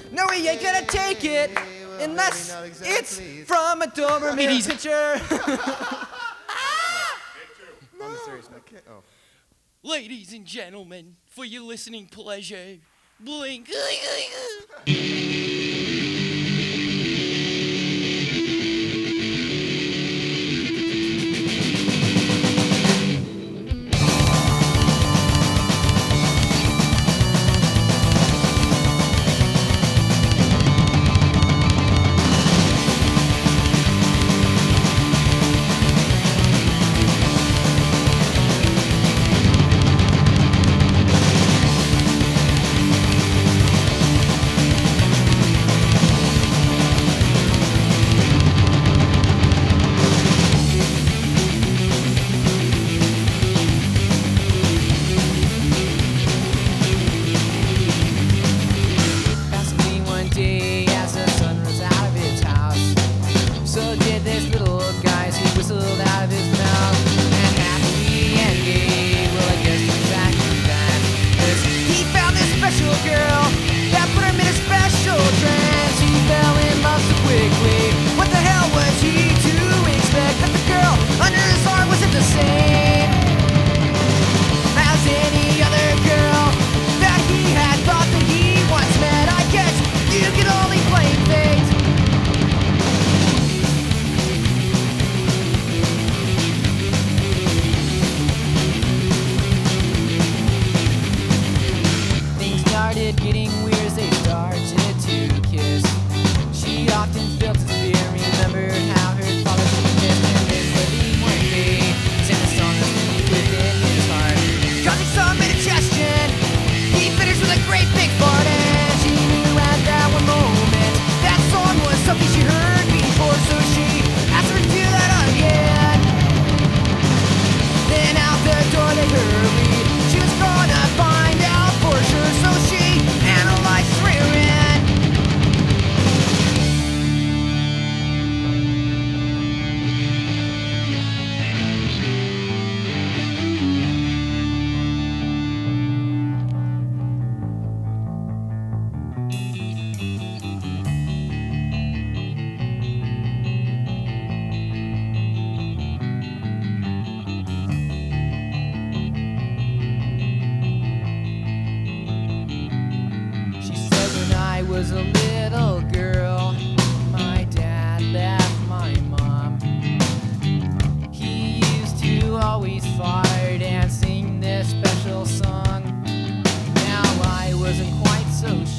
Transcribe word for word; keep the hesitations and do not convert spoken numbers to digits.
No, we ain't gonna take it unless it's from a Doberman picture. On the serious note. Oh. Ladies and gentlemen, for your listening pleasure, Blink. Getting weird as they started to kiss. She often felt his fear, remembered how her father kissed, and then believed one day sent a song of deep within his heart, causing some indigestion. He finished with a great big fart, and she knew at that one moment that song was something she heard before, so she asked her to do that again. Then out the door they hurried. She was gonna find out for sure, so she analyzed rearing. I was a little girl, my dad left my mom. He used to always fart and sing this special song. Now I wasn't quite so sure